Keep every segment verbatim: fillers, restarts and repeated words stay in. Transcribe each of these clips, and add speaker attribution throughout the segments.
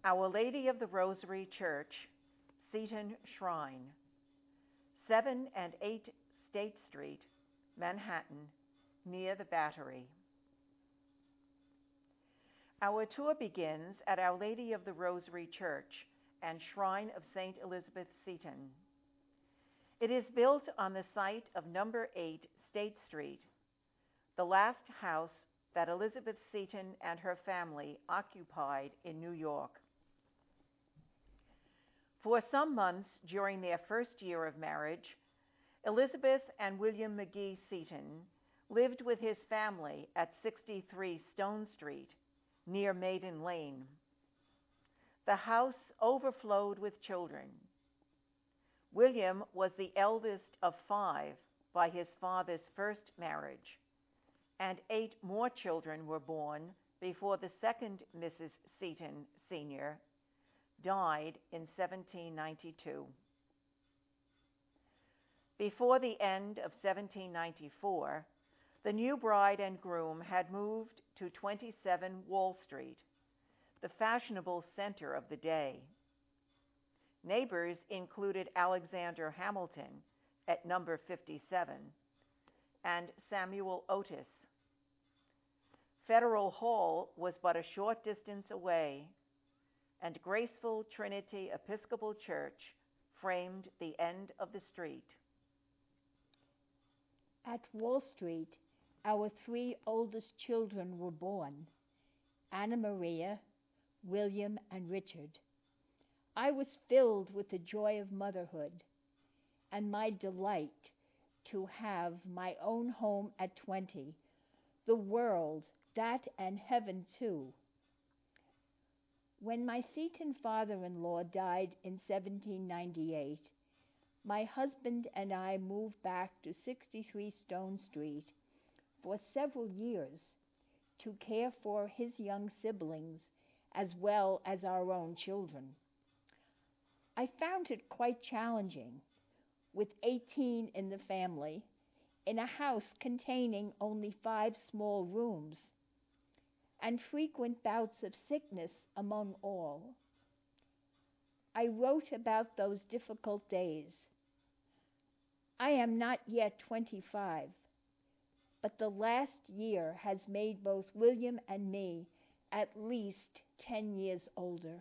Speaker 1: Our Lady of the Rosary Church, Seton Shrine, seven and eight State Street, Manhattan, near the Battery. Our tour begins at Our Lady of the Rosary Church and Shrine of Saint Elizabeth Seton. It is built on the site of number eight State Street, the last house that Elizabeth Seton and her family occupied in New York. For some months during their first year of marriage, Elizabeth and William McGee Seton lived with his family at sixty-three Stone Street, near Maiden Lane. The house overflowed with children. William was the eldest of five by his father's first marriage, and eight more children were born before the second Missus Seton, Senior, died in seventeen ninety-two. Before the end of seventeen ninety-four, the new bride and groom had moved to twenty-seven Wall Street, the fashionable center of the day. Neighbors included Alexander Hamilton at number fifty-seven and Samuel Otis. Federal Hall was but a short distance away, and graceful Trinity Episcopal Church framed the end of the street.
Speaker 2: At Wall Street, our three oldest children were born, Anna Maria, William, and Richard. I was filled with the joy of motherhood and my delight to have my own home at twenty, the world, that and heaven too. When my Seton father-in-law died in seventeen ninety-eight, my husband and I moved back to sixty-three Stone Street for several years to care for his young siblings as well as our own children. I found it quite challenging, with eighteen in the family, in a house containing only five small rooms, and frequent bouts of sickness among all. I wrote about those difficult days. I am not yet twenty-five, but the last year has made both William and me at least ten years older.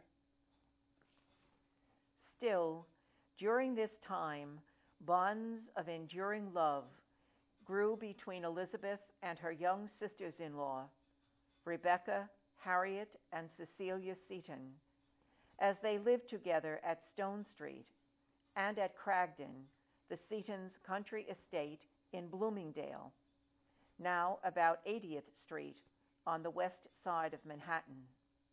Speaker 1: Still, during this time, bonds of enduring love grew between Elizabeth and her young sisters-in-law, Rebecca, Harriet, and Cecilia Seton, as they lived together at Stone Street and at Cragdon, the Setons' country estate in Bloomingdale, now about eightieth Street on the west side of Manhattan.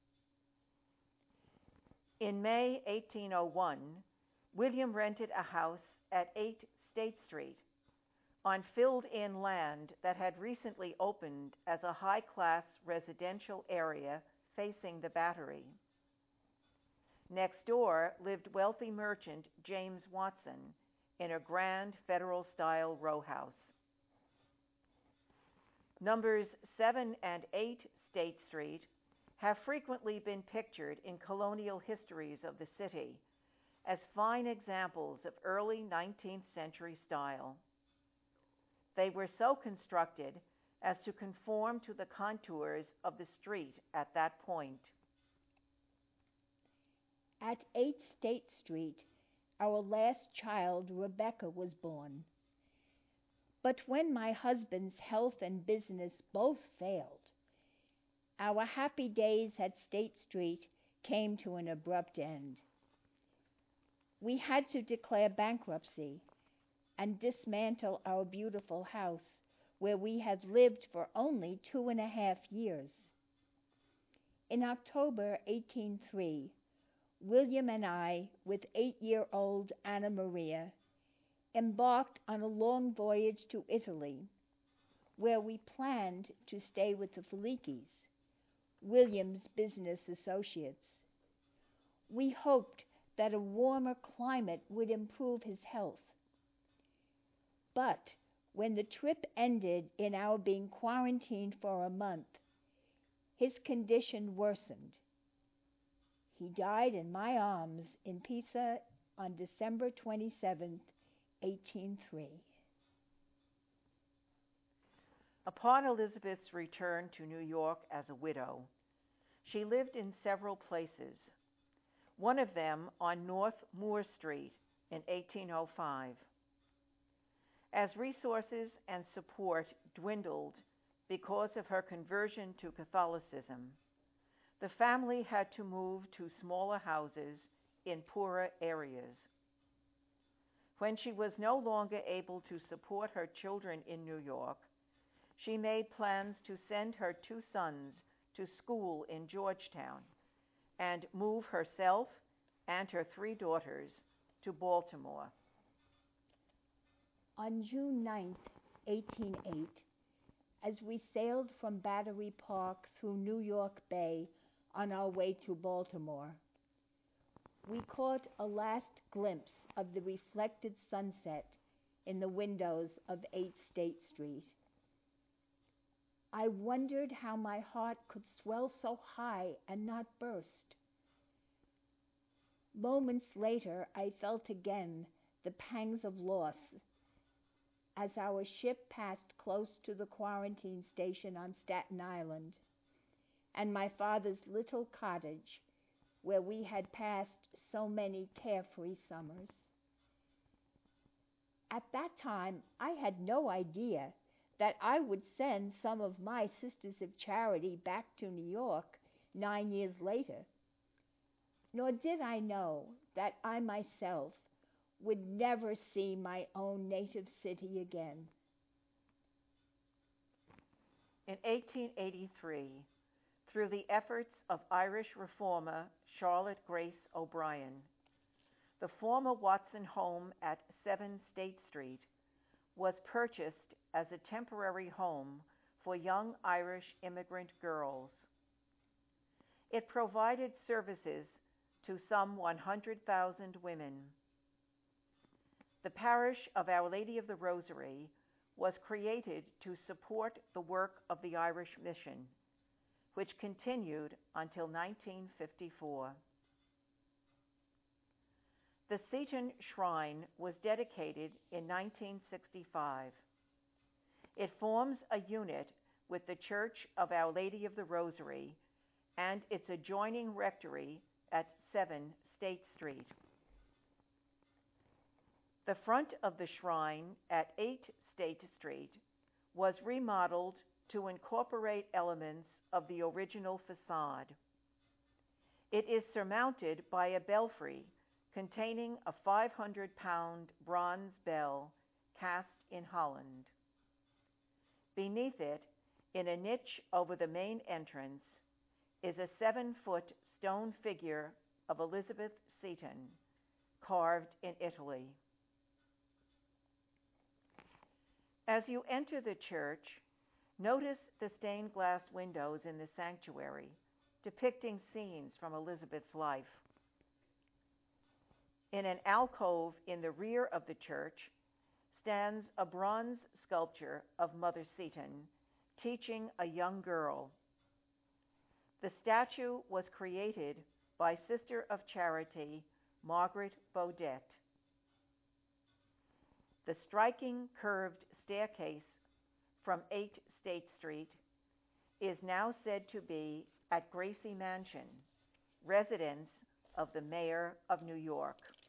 Speaker 1: In May eighteen oh one, William rented a house at eight State Street on filled-in land that had recently opened as a high-class residential area facing the Battery. Next door lived wealthy merchant James Watson in a grand Federal-style row house. Numbers seven and eight State Street have frequently been pictured in colonial histories of the city as fine examples of early nineteenth century style. They were so constructed as to conform to the contours of the street at that point.
Speaker 2: At eight State Street, our last child, Rebecca, was born. But when my husband's health and business both failed, our happy days at State Street came to an abrupt end. We had to declare bankruptcy and dismantle our beautiful house where we had lived for only two and a half years. In October eighteen oh three, William and I, with eight-year-old Anna Maria, embarked on a long voyage to Italy, where we planned to stay with the Felicchis, William's business associates. We hoped that a warmer climate would improve his health. But when the trip ended in our being quarantined for a month, his condition worsened. He died in my arms in Pisa on December twenty-seventh, eighteen oh three.
Speaker 1: Upon Elizabeth's return to New York as a widow, she lived in several places, one of them on North Moore Street in eighteen oh five. As resources and support dwindled because of her conversion to Catholicism, the family had to move to smaller houses in poorer areas. When she was no longer able to support her children in New York, she made plans to send her two sons to school in Georgetown and move herself and her three daughters to Baltimore.
Speaker 2: On June ninth, eighteen oh eight, as we sailed from Battery Park through New York Bay on our way to Baltimore, we caught a last glimpse of the reflected sunset in the windows of eight State Street. I wondered how my heart could swell so high and not burst. Moments later, I felt again the pangs of loss as our ship passed close to the quarantine station on Staten Island and my father's little cottage where we had passed so many carefree summers. At that time, I had no idea that I would send some of my Sisters of Charity back to New York nine years later, nor did I know that I myself would never see my own native city again.
Speaker 1: In eighteen eighty-three, through the efforts of Irish reformer Charlotte Grace O'Brien, the former Watson home at seven State Street was purchased as a temporary home for young Irish immigrant girls. It provided services to some one hundred thousand women. The parish of Our Lady of the Rosary was created to support the work of the Irish Mission, which continued until nineteen fifty-four. The Seton Shrine was dedicated in nineteen sixty-five. It forms a unit with the Church of Our Lady of the Rosary and its adjoining rectory at seven State Street. The front of the shrine at eight State Street was remodeled to incorporate elements of the original facade. It is surmounted by a belfry containing a five hundred pound bronze bell cast in Holland. Beneath it, in a niche over the main entrance, is a seven-foot stone figure of Elizabeth Seton, carved in Italy. As you enter the church, notice the stained glass windows in the sanctuary, depicting scenes from Elizabeth's life. In an alcove in the rear of the church stands a bronze sculpture of Mother Seton teaching a young girl. The statue was created by Sister of Charity Margaret Baudet. The striking curved staircase from eight State Street is now said to be at Gracie Mansion, residence of the Mayor of New York.